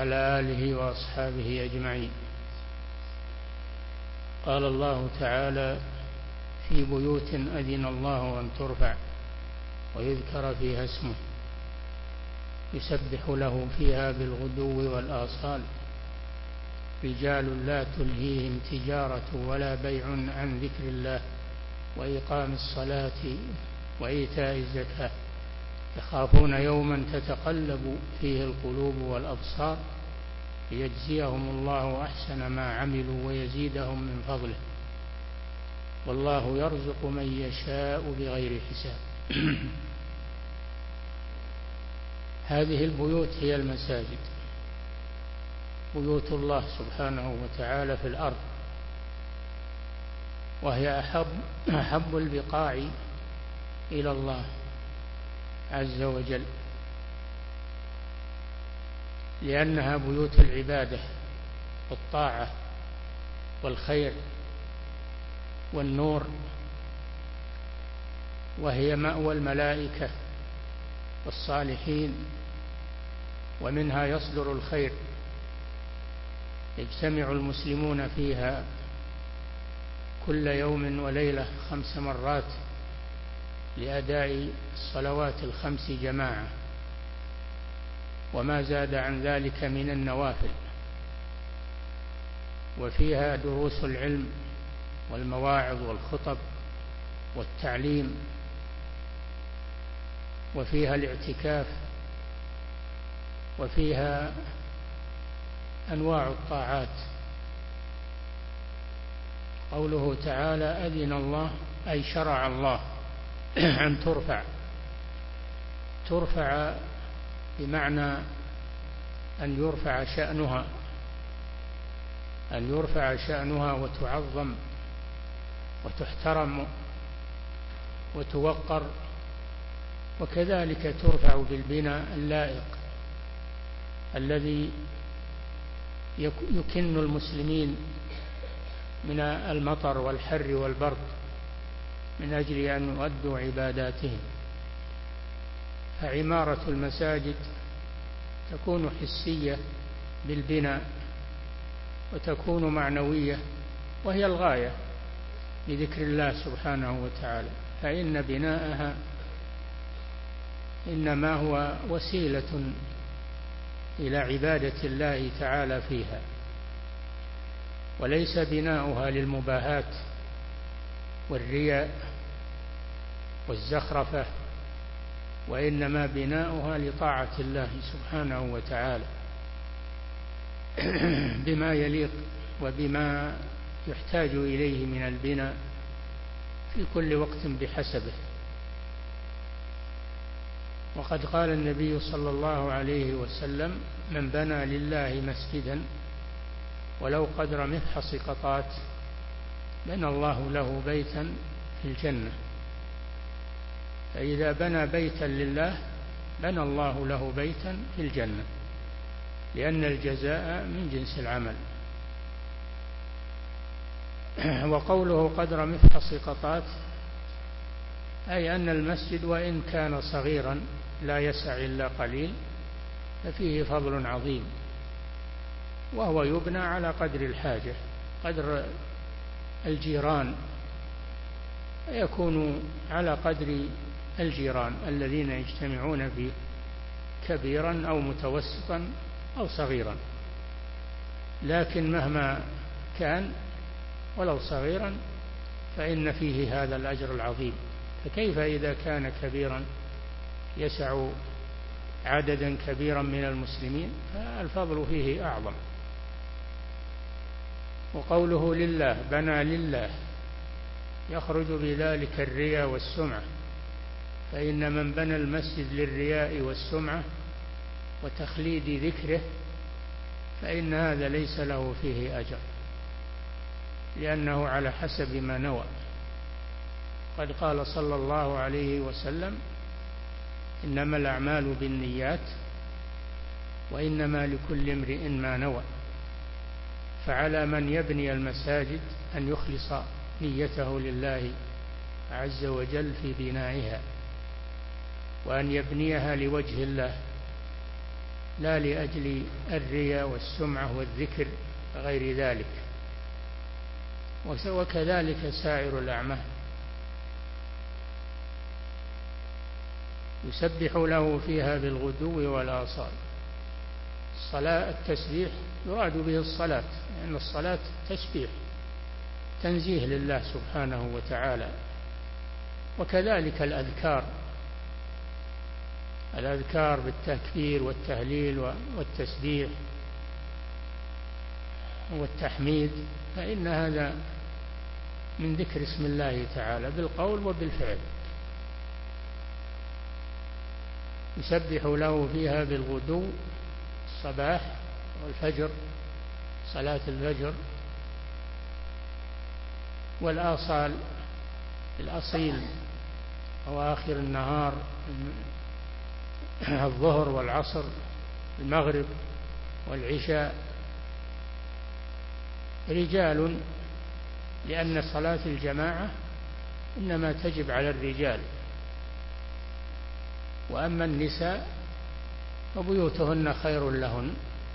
وعلى آله وأصحابه أجمعين. قال الله تعالى: في بيوت أذن الله أن ترفع ويذكر فيها اسمه يسبح له فيها بالغدو والآصال رجال لا تلهيهم تجارة ولا بيع عن ذكر الله وإقام الصلاة وإيتاء الزكاة يخافون يوما تتقلب فيه القلوب والأبصار ليجزيهم الله أحسن ما عملوا ويزيدهم من فضله والله يرزق من يشاء بغير حساب. هذه البيوت هي المساجد، بيوت الله سبحانه وتعالى في الأرض، وهي أحب البقاع إلى الله عز وجل، لأنها بيوت العبادة والطاعة والخير والنور، وهي مأوى الملائكة والصالحين، ومنها يصدر الخير، يجتمع المسلمون فيها كل يوم وليلة 5 مرات لأداء الصلوات ال5 جماعة وما زاد عن ذلك من النوافل، وفيها دروس العلم والمواعظ والخطب والتعليم، وفيها الاعتكاف، وفيها أنواع الطاعات. قوله تعالى: أذن الله أي شرع الله أن ترفع بمعنى أن يرفع شأنها وتعظم وتحترم وتوقر، وكذلك ترفع بالبناء اللائق الذي يكن المسلمين من المطر والحر والبرد من أجل أن يؤدوا عباداتهم. فعمارة المساجد تكون حسية بالبناء وتكون معنوية، وهي الغاية لذكر الله سبحانه وتعالى، فإن بناءها إنما هو وسيلة إلى عبادة الله تعالى فيها، وليس بناؤها للمباهات والرياء والزخرفة، وإنما بناؤها لطاعة الله سبحانه وتعالى بما يليق وبما يحتاج إليه من البناء في كل وقت بحسبه. وقد قال النبي صلى الله عليه وسلم: من بنى لله مسجدا ولو قدر مفحص قطات بنى الله له بيتا في الجنة. فإذا بنى بيتا لله بنى الله له بيتا في الجنة، لأن الجزاء من جنس العمل. وقوله قدر مفحص قطات أي أن المسجد وإن كان صغيرا لا يسع إلا قليل ففيه فضل عظيم، وهو يبنى على قدر الحاجة، قدر الجيران، يكون على قدر الجيران الذين يجتمعون فيه، كبيرا أو متوسطا أو صغيرا، لكن مهما كان ولو صغيرا فإن فيه هذا الأجر العظيم. فكيف إذا كان كبيرا يسع عددا كبيرا من المسلمين، فالفضل فيه أعظم. وقوله لله بنى لله يخرج بذلك الرياء والسمعة، فإن من بنى المسجد للرياء والسمعة وتخليد ذكره فإن هذا ليس له فيه أجر، لأنه على حسب ما نوى. قد قال صلى الله عليه وسلم: إنما الأعمال بالنيات وإنما لكل امرئ ما نوى. فعلى من يبني المساجد أن يخلص نيته لله عز وجل في بنائها، وأن يبنيها لوجه الله لا لأجل الرياء والسمعة والذكر غير ذلك. وكذلك سائر الأعمال. يسبح له فيها بالغدو والآصال. الصلاة التسبيح يراد به الصلاة، لأن الصلاة تسبيح تنزيه لله سبحانه وتعالى. وكذلك الأذكار بالتكبير والتهليل والتسبيح والتحميد، فإن هذا من ذكر اسم الله تعالى بالقول وبالفعل. يسبح له فيها بالغدو الصباح والفجر، صلاة الفجر، والآصال الأصيل أواخر النهار، الظهر والعصر، المغرب والعشاء. رجال، لأن صلاة الجماعة إنما تجب على الرجال، وأما النساء فبيوتهن خير لهن،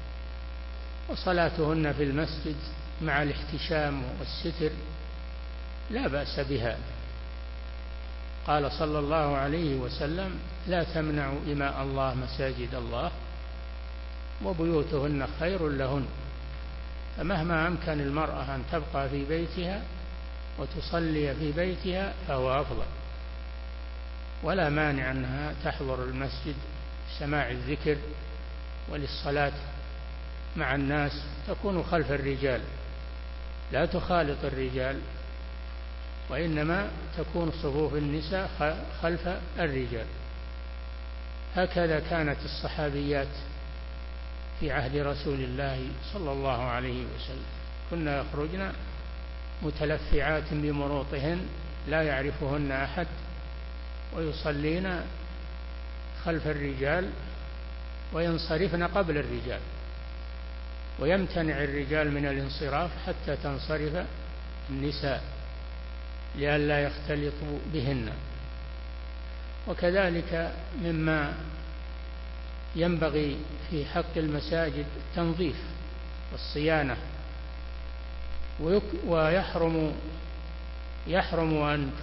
وصلاتهن في المسجد مع الاحتشام والستر لا بأس بها. قال صلى الله عليه وسلم: لا تمنعوا إماء الله مساجد الله وبيوتهن خير لهن. فمهما أمكن المرأة أن تبقى في بيتها وتصلي في بيتها فهو أفضل، ولا مانع أنها تحضر المسجد لسماع الذكر وللصلاة مع الناس، تكون خلف الرجال، لا تخالط الرجال، وإنما تكون صفوف النساء خلف الرجال. هكذا كانت الصحابيات في عهد رسول الله صلى الله عليه وسلم، كنا يخرجن متلفعات بمروطهن لا يعرفهن أحد، ويصلين خلف الرجال وينصرفن قبل الرجال، ويمتنع الرجال من الانصراف حتى تنصرف النساء لئلا يختلطوا بهن. وكذلك مما ينبغي في حق المساجد التنظيف والصيانة، ويحرم أن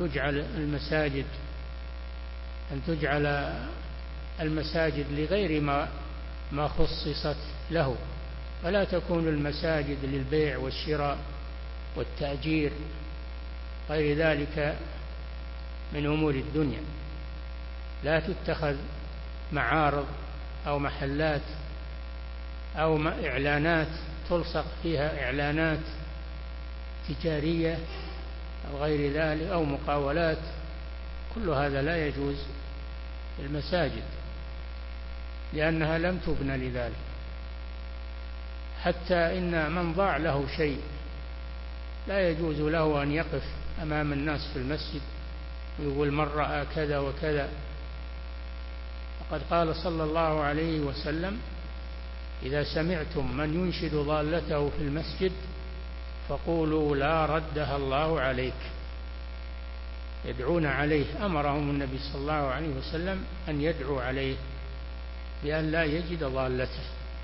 تجعل المساجد لغير ما خصصت له، فلا تكون المساجد للبيع والشراء والتأجير غير ذلك من أمور الدنيا. لا تتخذ معارض أو محلات أو إعلانات تلصق فيها إعلانات تجارية أو غير ذلك أو مقاولات، كل هذا لا يجوز في المساجد، لأنها لم تبنى لذلك. حتى إن من ضاع له شيء لا يجوز له أن يقف أمام الناس في المسجد ويقول من رأى كذا وكذا. وقد قال صلى الله عليه وسلم: إذا سمعتم من ينشد ضالته في المسجد فقولوا لا ردها الله عليك. يدعون عليه، أمرهم النبي صلى الله عليه وسلم أن يدعوا عليه بأن لا يجد ضالته،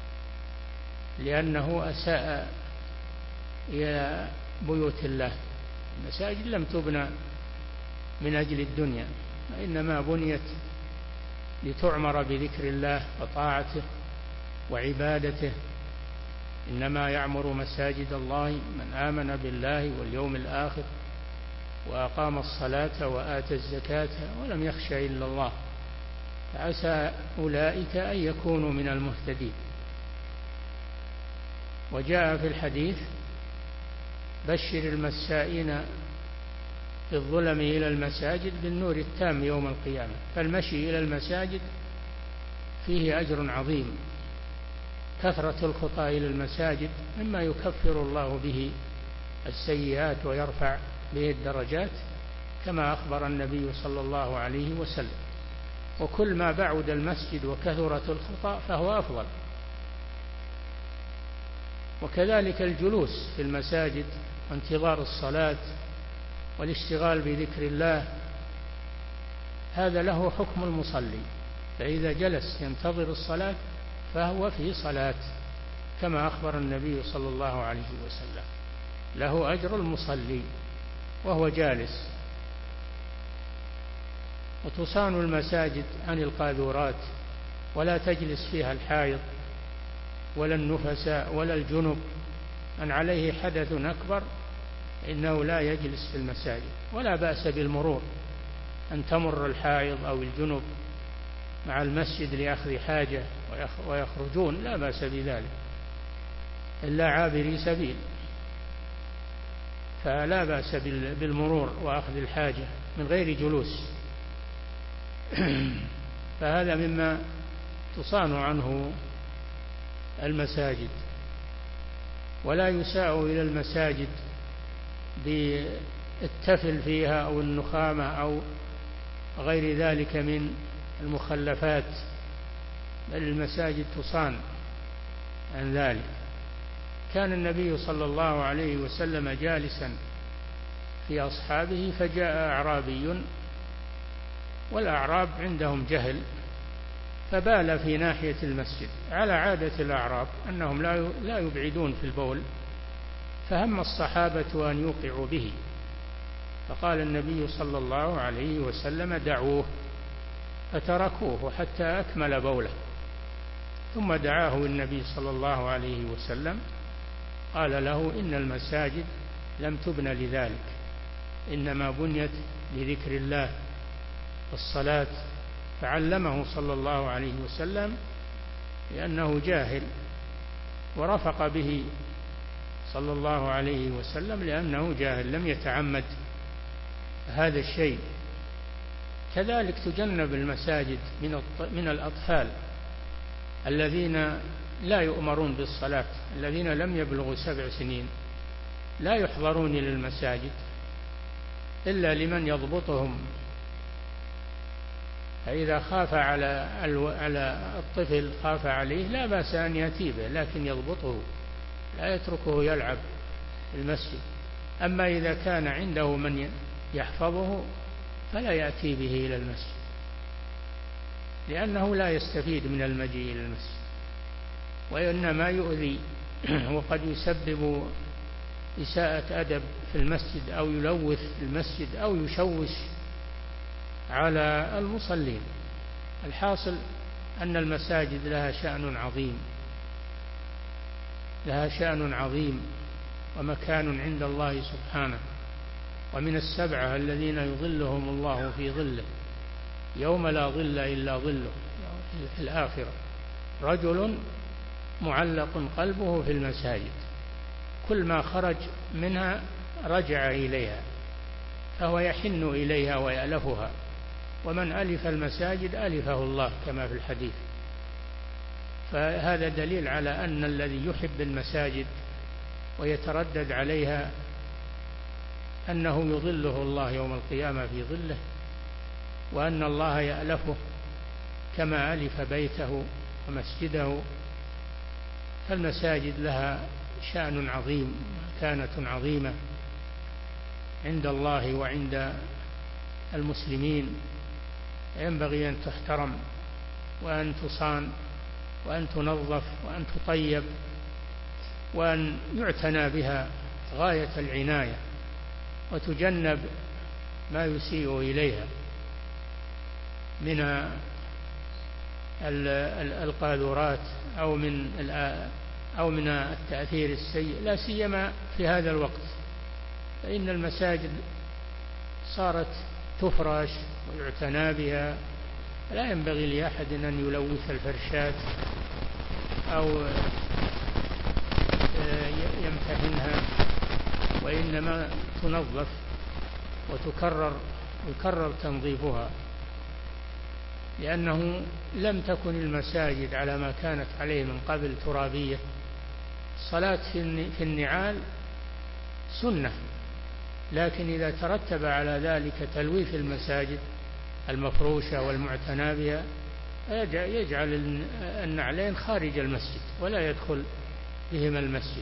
لأنه أساء إلى بيوت الله. المساجد لم تبنى من أجل الدنيا، وإنما بنيت لتعمر بذكر الله وطاعته وعبادته. إنما يعمر مساجد الله من آمن بالله واليوم الآخر وأقام الصلاة وآتى الزكاة ولم يخش إلا الله، فعسى أولئك أن يكونوا من المهتدين. وجاء في الحديث: بشر المسائين في الظلم إلى المساجد بالنور التام يوم القيامة. فالمشي إلى المساجد فيه أجر عظيم. كثرة الخطى إلى المساجد مما يكفر الله به السيئات ويرفع به الدرجات، كما أخبر النبي صلى الله عليه وسلم. وكل ما بعد المسجد وكثرت الخطى فهو أفضل. وكذلك الجلوس في المساجد وانتظار الصلاة والاشتغال بذكر الله، هذا له حكم المصلي، فإذا جلس ينتظر الصلاة فهو في صلاة، كما أخبر النبي صلى الله عليه وسلم: له أجر المصلي وهو جالس. وتصان المساجد عن القاذورات، ولا تجلس فيها الحائض ولا النفساء ولا الجنب. من عليه حدث أكبر إنه لا يجلس في المساجد. ولا بأس بالمرور، أن تمر الحائض أو الجنب مع المسجد لأخذ حاجة ويخرجون، لا بأس بذلك، إلا عابري سبيل، فلا بأس بالمرور وأخذ الحاجة من غير جلوس. فهذا مما تصان عنه المساجد. ولا يساء إلى المساجد بالتفل فيها أو النخامة أو غير ذلك من المخلفات، بل المساجد تصان عن ذلك. كان النبي صلى الله عليه وسلم جالسا في أصحابه، فجاء أعرابي، والأعراب عندهم جهل، فبال في ناحية المسجد على عادة الأعراب أنهم لا يبعدون في البول، فهم الصحابة أن يوقعوا به، فقال النبي صلى الله عليه وسلم: دعوه. فتركوه حتى أكمل بوله، ثم دعاه النبي صلى الله عليه وسلم، قال له: إن المساجد لم تبن لذلك، إنما بنيت لذكر الله والصلاة. فعلمه صلى الله عليه وسلم لأنه جاهل، ورفق به صلى الله عليه وسلم لأنه جاهل لم يتعمد هذا الشيء. كذلك تجنب المساجد من الأطفال الذين لا يؤمرون بالصلاة، الذين لم يبلغوا 7 سنين لا يحضرون إلى المساجد إلا لمن يضبطهم. فإذا خاف على الطفل، خاف عليه، لا بأس أن يأتي به، لكن يضبطه، لا يتركه يلعب في المسجد. أما إذا كان عنده من يحفظه فلا يأتي به إلى المسجد، لأنه لا يستفيد من المجيء إلى المسجد، وإنما يؤذي وقد يسبب إساءة أدب في المسجد، أو يلوث المسجد، أو يشوش على المصلين. الحاصل أن المساجد لها شأن عظيم ومكان عند الله سبحانه. ومن 7 الذين يظلهم الله في ظله يوم لا ظل إلا ظله في الآخرة: رجل معلق قلبه في المساجد، كل ما خرج منها رجع إليها، فهو يحن إليها ويألفها، ومن ألف المساجد ألفه الله، كما في الحديث. فهذا دليل على أن الذي يحب المساجد ويتردد عليها أنه يظله الله يوم القيامة في ظله، وأن الله يألفه كما ألف بيته ومسجده. فالمساجد لها شأن عظيم، مكانة عظيمة عند الله وعند المسلمين، ينبغي أن تحترم وأن تصان وأن تنظف وأن تطيب وأن يعتنى بها غاية العناية، وتجنب ما يسيء إليها من القاذورات أو من التأثير السيء، لا سيما في هذا الوقت، فإن المساجد صارت تفرش ويعتنى بها. لا ينبغي لأحد أن يلوث الفرشات أو يمتهنها، وإنما تنظف ويكرر تنظيفها، لأنه لم تكن المساجد على ما كانت عليه من قبل ترابية. الصلاة في النعال سنة، لكن إذا ترتب على ذلك تلويث المساجد المفروشة والمعتنى بها يجعل النعلين خارج المسجد ولا يدخل بهما المسجد.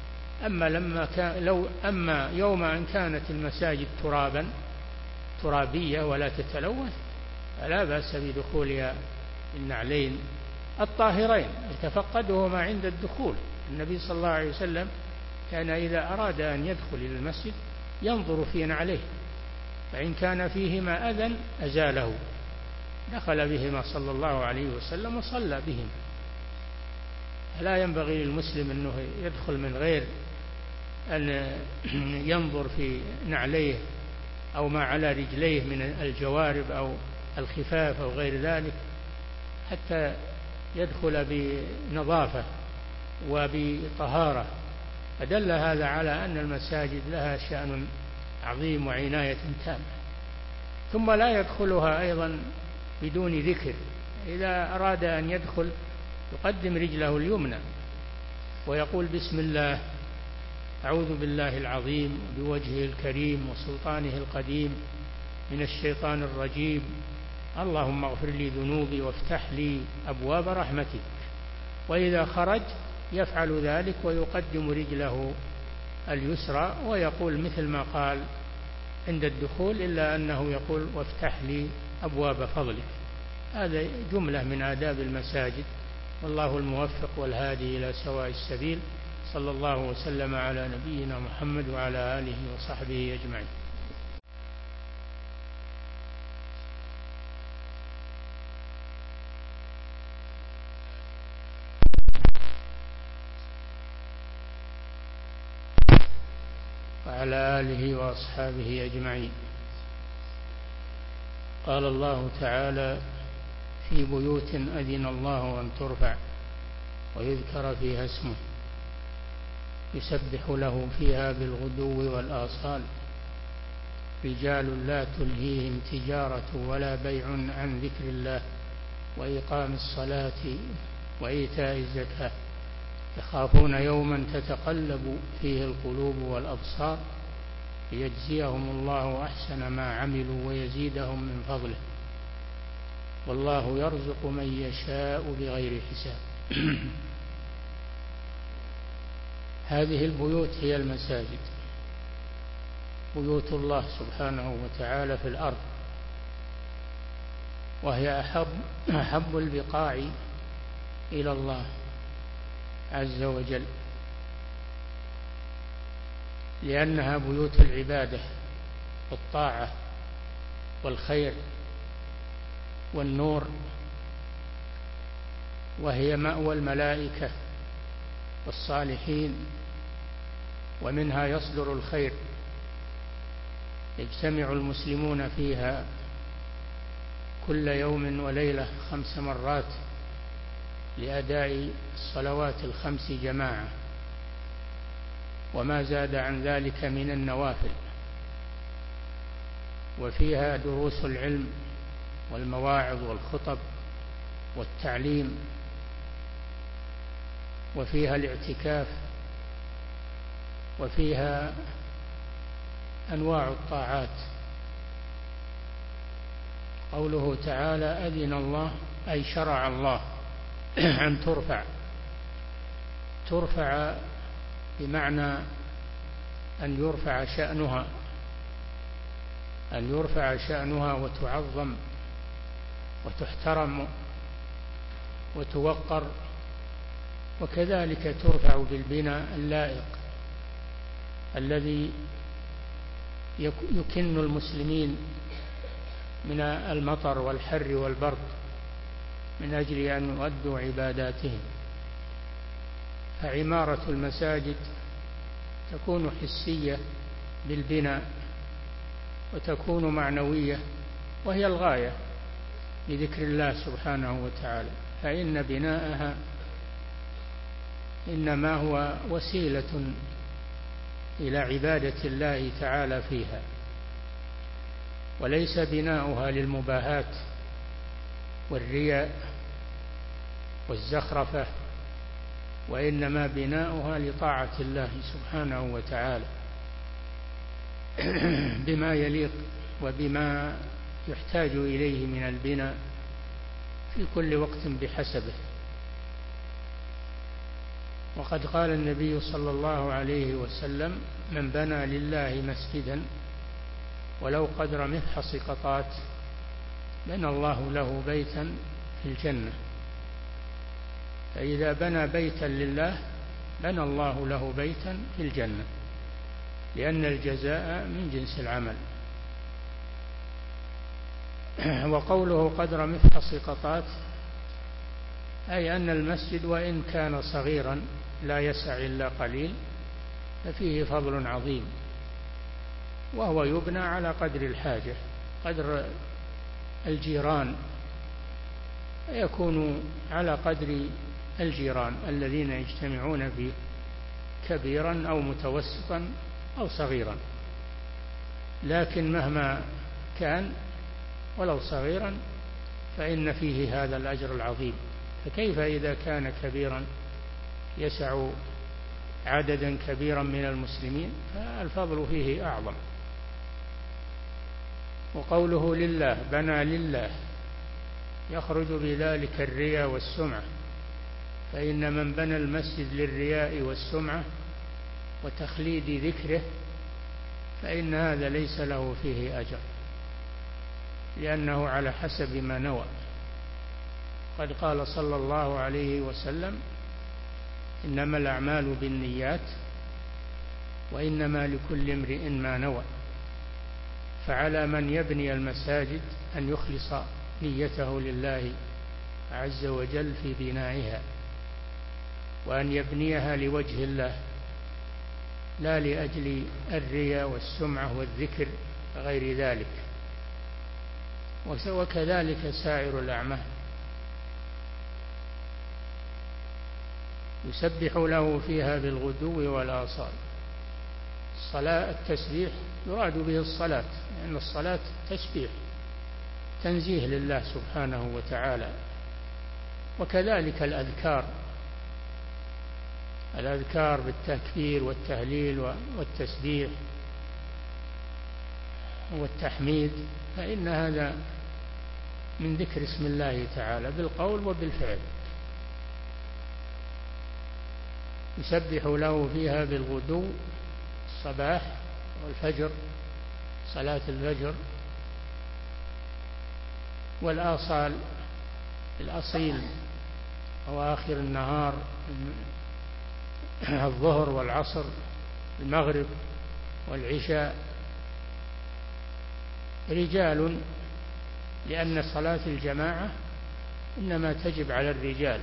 أما يوم أن كانت المساجد ترابية ولا تتلوث فلا بأس بدخولها النعلين الطاهرين يتفقده ما عند الدخول. النبي صلى الله عليه وسلم كان إذا أراد أن يدخل إلى المسجد ينظر في نعليه، فإن كان فيهما أذى أزاله، دخل بهما صلى الله عليه وسلم وصلى بهما. لا ينبغي للمسلم أنه يدخل من غير أن ينظر في نعليه أو ما على رجليه من الجوارب أو الخفاف أو غير ذلك، حتى يدخل بنظافة وبطهارة. فدل هذا على أن المساجد لها شأن عظيم وعناية تامة. ثم لا يدخلها أيضا بدون ذكر. إذا أراد أن يدخل يقدم رجله اليمنى ويقول بسم الله، أعوذ بالله العظيم بوجهه الكريم وسلطانه القديم من الشيطان الرجيم، اللهم اغفر لي ذنوبي وافتح لي أبواب رحمتك. وإذا خرج يفعل ذلك ويقدم رجله اليسرى ويقول مثل ما قال عند الدخول، إلا أنه يقول وافتح لي أبواب فضلك. هذا جملة من آداب المساجد، والله الموفق والهادي إلى سواء السبيل. صلى الله وسلم على نبينا محمد وعلى آله وصحبه أجمعين. وعلى آله وأصحابه أجمعين. قال الله تعالى في بيوت أذن الله أن ترفع ويذكر فيها اسمه يسبح له فيها بالغدو والآصال رجال لا تلهيهم تجارة ولا بيع عن ذكر الله وإقام الصلاة وإيتاء الزكاة يخافون يوما تتقلب فيه القلوب والأبصار ليجزيهم الله أحسن ما عملوا ويزيدهم من فضله والله يرزق من يشاء بغير حساب. هذه البيوت هي المساجد، بيوت الله سبحانه وتعالى في الأرض، وهي أحب البقاع إلى الله عز وجل، لأنها بيوت العبادة والطاعة والخير والنور، وهي مأوى الملائكة والصالحين، ومنها يصدر الخير. يجتمع المسلمون فيها كل يوم وليلة 5 مرات لأداء الصلوات ال5 جماعة، وما زاد عن ذلك من النوافل. وفيها دروس العلم والمواعظ والخطب والتعليم، وفيها الاعتكاف، وفيها أنواع الطاعات. قوله تعالى أذن الله أي شرع الله أن ترفع بمعنى أن يرفع شأنها وتعظم وتحترم وتوقر، وكذلك ترفع بالبناء اللائق الذي يكن المسلمين من المطر والحر والبرد من أجل أن يؤدوا عباداتهم. فعمارة المساجد تكون حسية بالبناء وتكون معنوية، وهي الغاية لذكر الله سبحانه وتعالى، فإن بناءها إنما هو وسيلة إلى عبادة الله تعالى فيها، وليس بناؤها للمباهات والرياء والزخرفة، وإنما بناؤها لطاعة الله سبحانه وتعالى بما يليق وبما يحتاج إليه من البناء في كل وقت بحسبه. وقد قال النبي صلى الله عليه وسلم من بنى لله مسجدا ولو قدر مفحص قطات بنى الله له بيتا في الجنة. فإذا بنى بيتا لله بنى الله له بيتا في الجنة، لأن الجزاء من جنس العمل. وقوله قدر مفحص قطات، أي أن المسجد وإن كان صغيرا لا يسع إلا قليل ففيه فضل عظيم، وهو يبنى على قدر الحاجة، قدر الجيران، يكون على قدر الجيران الذين يجتمعون فيه، كبيرا أو متوسطا أو صغيرا، لكن مهما كان ولو صغيرا فإن فيه هذا الأجر العظيم. فكيف إذا كان كبيرا يسع عددا كبيرا من المسلمين، فالفضل فيه أعظم. وقوله لله، بنى لله، يخرج بذلك الرياء والسمعة، فإن من بنى المسجد للرياء والسمعة وتخليد ذكره فإن هذا ليس له فيه أجر، لأنه على حسب ما نوى. قد قال صلى الله عليه وسلم: إنما الأعمال بالنيات وإنما لكل امرئ ما نوى. فعلى من يبني المساجد أن يخلص نيته لله عز وجل في بنائها، وأن يبنيها لوجه الله لا لأجل الرياء والسمعة والذكر غير ذلك. وكذلك سائر الأعمال. يسبح له فيها بالغدو والآصال. الصلاة التسبيح يراد به الصلاة، لأن الصلاة تسبيح تنزيه لله سبحانه وتعالى. وكذلك الأذكار بالتكبير والتهليل والتسبيح والتحميد، فإن هذا من ذكر اسم الله تعالى بالقول وبالفعل. يسبح له فيها بالغدو، الصباح والفجر، صلاة الفجر، والآصال، الأصيل أواخر النهار، الظهر والعصر، المغرب والعشاء. رجال، لأن صلاة الجماعة إنما تجب على الرجال،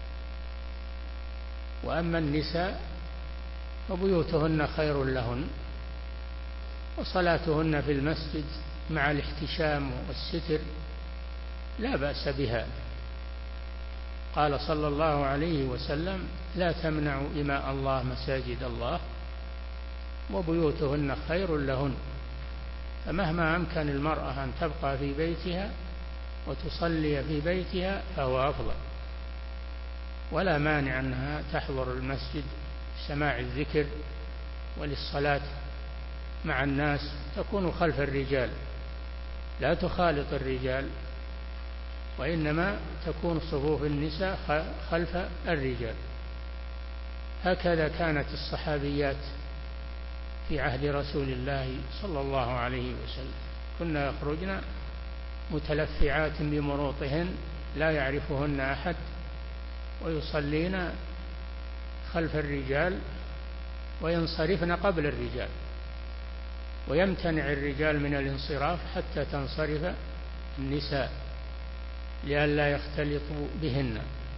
وأما النساء فبيوتهن خير لهن، وصلاتهن في المسجد مع الاحتشام والستر لا بأس بها. قال صلى الله عليه وسلم: لا تمنعوا إماء الله مساجد الله وبيوتهن خير لهن. فمهما أمكن المرأة أن تبقى في بيتها وتصلي في بيتها فهو أفضل، ولا مانع أنها تحضر المسجد لسماع الذكر وللصلاة مع الناس، تكون خلف الرجال، لا تخالط الرجال، وإنما تكون صفوف النساء خلف الرجال. هكذا كانت الصحابيات في عهد رسول الله صلى الله عليه وسلم، كنا يخرجن متلفعات بمروطهن لا يعرفهن أحد، ويصلين خلف الرجال وينصرفن قبل الرجال، ويمتنع الرجال من الانصراف حتى تنصرف النساء لئلا يختلطوا بهن.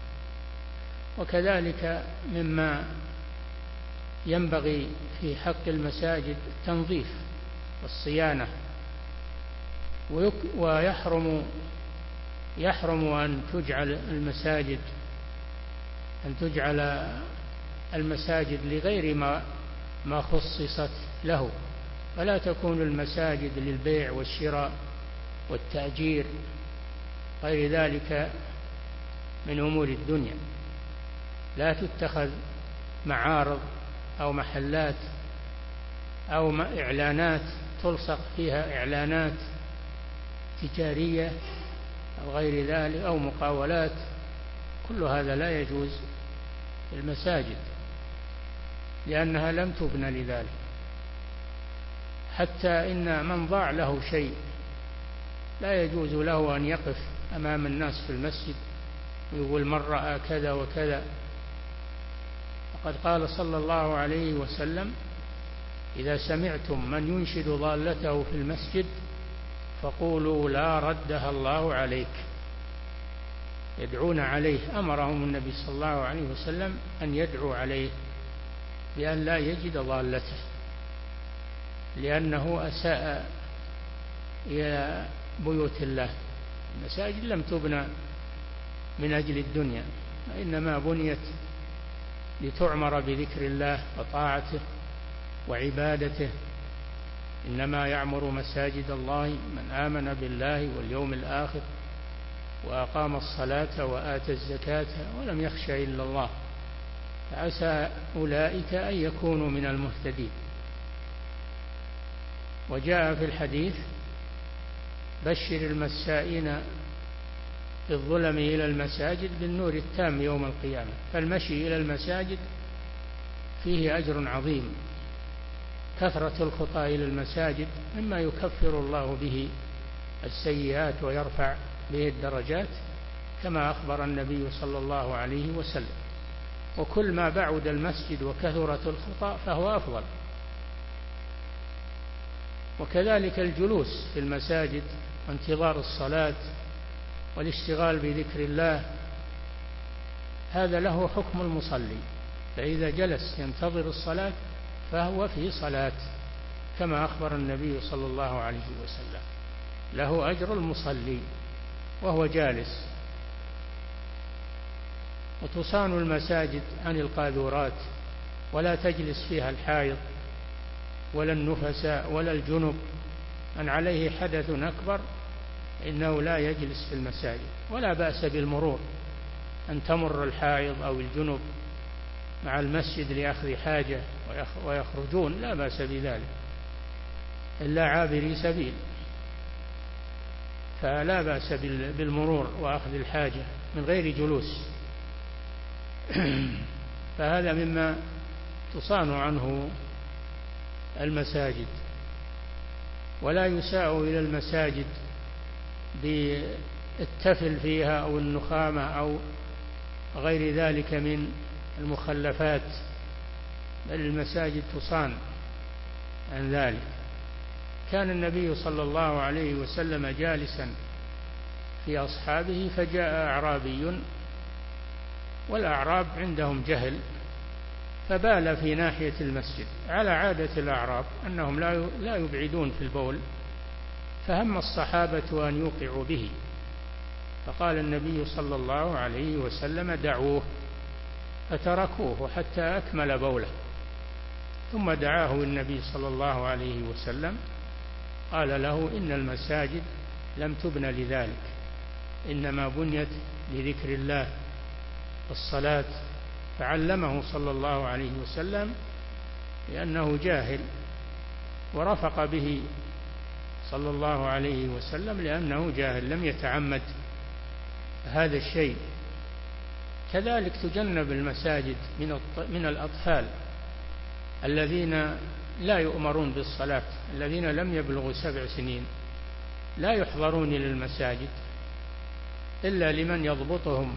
وكذلك مما ينبغي في حق المساجد التنظيف والصيانة، ويحرم أن تجعل المساجد لغير ما خصصت له، فلا تكون المساجد للبيع والشراء والتأجير غير ذلك من أمور الدنيا. لا تتخذ معارض أو محلات أو إعلانات تلصق فيها إعلانات تجارية أو غير ذلك أو مقاولات، كل هذا لا يجوز في المساجد، لأنها لم تبنى لذلك. حتى إن من ضاع له شيء لا يجوز له أن يقف أمام الناس في المسجد ويقول من رأى كذا وكذا. وقد قال صلى الله عليه وسلم: إذا سمعتم من ينشد ضالته في المسجد فقولوا لا ردها الله عليك. يدعون عليه، أمرهم النبي صلى الله عليه وسلم أن يدعوا عليه بأن لا يجد ضالته، لأنه أساء إلى بيوت الله. المساجد لم تبنى من أجل الدنيا، وإنما بنيت لتعمر بذكر الله وطاعته وعبادته. إنما يعمر مساجد الله من آمن بالله واليوم الآخر وأقام الصلاة وآتى الزكاة ولم يخش إلا الله، فعسى أولئك أن يكونوا من المهتدين. وجاء في الحديث: بشر المسائين في الظلم إلى المساجد بالنور التام يوم القيامة. فالمشي إلى المساجد فيه أجر عظيم. كثرة الخطى إلى المساجد مما يكفر الله به السيئات ويرفع به الدرجات، كما أخبر النبي صلى الله عليه وسلم. وكل ما بعد المسجد وكثرت الخطى فهو أفضل. وكذلك الجلوس في المساجد وانتظار الصلاة والاشتغال بذكر الله، هذا له حكم المصلي. فإذا جلس ينتظر الصلاة فهو في صلاة، كما أخبر النبي صلى الله عليه وسلم: له أجر المصلي وهو جالس. وتصان المساجد عن القاذورات، ولا تجلس فيها الحائض ولا النفساء ولا الجنب. من عليه حدث أكبر إنه لا يجلس في المساجد. ولا بأس بالمرور، أن تمر الحائض أو الجنب مع المسجد لأخذ حاجة ويخرجون، لا بأس بذلك، إلا عابري سبيل، فلا بأس بالمرور وأخذ الحاجة من غير جلوس. فهذا مما تصان عنه المساجد. ولا يساء إلى المساجد بالتفل فيها أو النخامة أو غير ذلك من المخلفات، بل المساجد تصان عن ذلك. كان النبي صلى الله عليه وسلم جالسا في أصحابه، فجاء أعرابي، والأعراب عندهم جهل، فبال في ناحية المسجد على عادة الأعراب أنهم لا يبعدون في البول، فهم الصحابة أن يوقعوا به، فقال النبي صلى الله عليه وسلم: دعوه. فتركوه حتى أكمل بوله، ثم دعاه النبي صلى الله عليه وسلم، قال له: إن المساجد لم تبن لذلك، إنما بنيت لذكر الله والصلاة. فعلمه صلى الله عليه وسلم لأنه جاهل، ورفق به صلى الله عليه وسلم لأنه جاهل لم يتعمد هذا الشيء. كذلك تجنب المساجد من الأطفال الذين لا يؤمرون بالصلاة، الذين لم يبلغوا 7 سنين لا يحضرون إلى المساجد إلا لمن يضبطهم.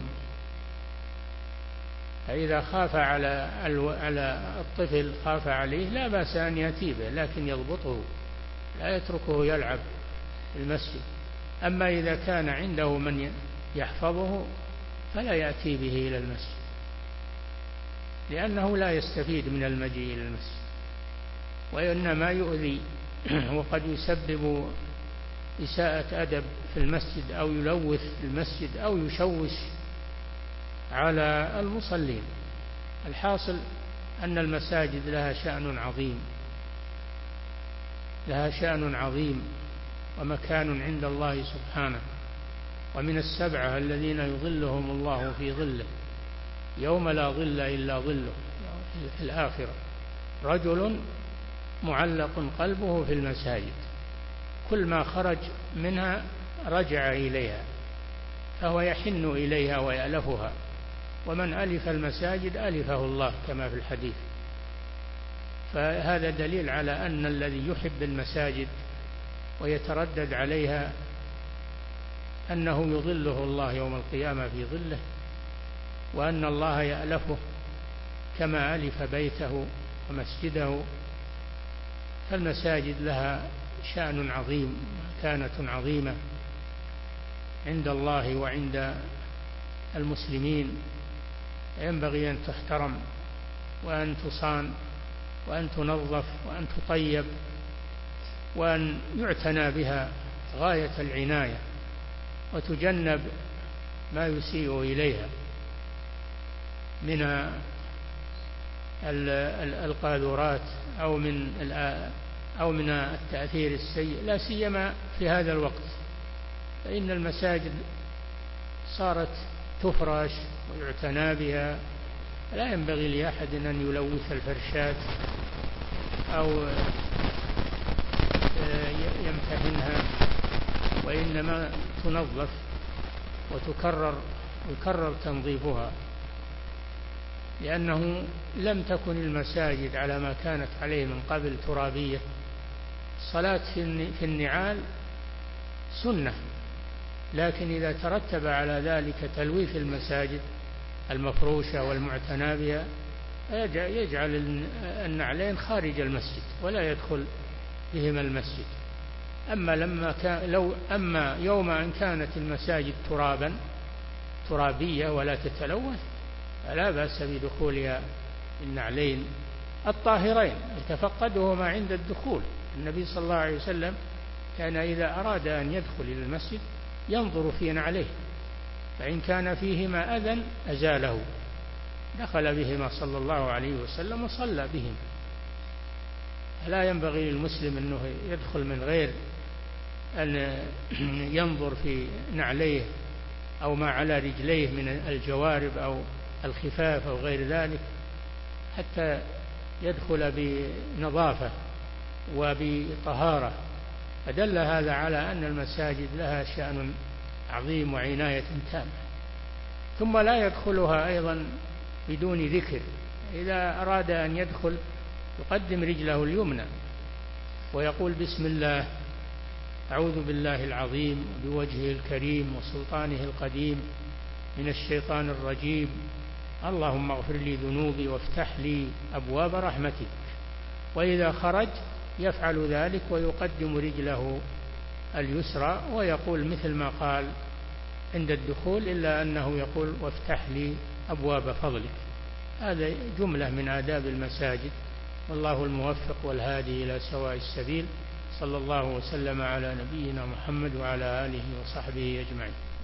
فإذا خاف على الطفل، خاف عليه، لا بأس أن يأتي به، لكن يضبطه، لا يتركه يلعب في المسجد. أما إذا كان عنده من يحفظه فلا يأتي به إلى المسجد، لأنه لا يستفيد من المجيء إلى المسجد، وإنما يؤذي وقد يسبب إساءة أدب في المسجد، أو يلوث المسجد، أو يشوش على المصلين. الحاصل أن المساجد لها شأن عظيم، لها شأن عظيم ومكان عند الله سبحانه. ومن 7 الذين يظلهم الله في ظله يوم لا ظل إلا ظله في الآخرة: رجل معلق قلبه في المساجد، كل ما خرج منها رجع إليها، فهو يحن إليها ويألفها. ومن ألف المساجد ألفه الله، كما في الحديث. فهذا دليل على أن الذي يحب المساجد ويتردد عليها أنه يظله الله يوم القيامة في ظله وأن الله يألفه كما ألف بيته ومسجده. فالمساجد لها شأن عظيم، مكانة عظيمة عند الله وعند المسلمين، ينبغي أن تحترم وأن تصان وأن تنظف وأن تطيب وأن يعتنى بها غاية العناية، وتجنب ما يسيء إليها من القاذورات أو من التأثير السيء، لا سيما في هذا الوقت، فإن المساجد صارت تفرش ويعتنى بها، لا ينبغي لأحد أن يلوث الفرشات أو يمتهنها، وإنما تنظف ويكرر تنظيفها، لأنه لم تكن المساجد على ما كانت عليه من قبل ترابية. الصلاة في النعال سنة، لكن إذا ترتب على ذلك تلويث المساجد المفروشة والمعتنى بها يجعل النعلين خارج المسجد ولا يدخل بهما المسجد. أما يوم أن كانت المساجد ترابية ولا تتلوث فلا بأس بدخولها النعلين الطاهرين يتفقدهما عند الدخول. النبي صلى الله عليه وسلم كان إذا أراد أن يدخل إلى المسجد ينظر في نعليه، فإن كان فيهما أذى أزاله، دخل بهما صلى الله عليه وسلم وصلى بهما. لا ينبغي للمسلم أنه يدخل من غير أن ينظر في نعليه أو ما على رجليه من الجوارب أو الخفاف أو غير ذلك، حتى يدخل بنظافة وبطهارة. فدل هذا على أن المساجد لها شأن عظيم وعناية تامة. ثم لا يدخلها أيضا بدون ذكر، إذا أراد أن يدخل يقدم رجله اليمنى ويقول بسم الله، أعوذ بالله العظيم بوجهه الكريم وسلطانه القديم من الشيطان الرجيم، اللهم اغفر لي ذنوبي وافتح لي أبواب رحمتك. وإذا خرج يفعل ذلك ويقدم رجله اليسرى ويقول مثل ما قال عند الدخول، إلا أنه يقول وافتح لي أبواب فضلك. هذا جملة من آداب المساجد، والله الموفق والهادي إلى سواء السبيل. صلى الله وسلم على نبينا محمد وعلى آله وصحبه أجمعين.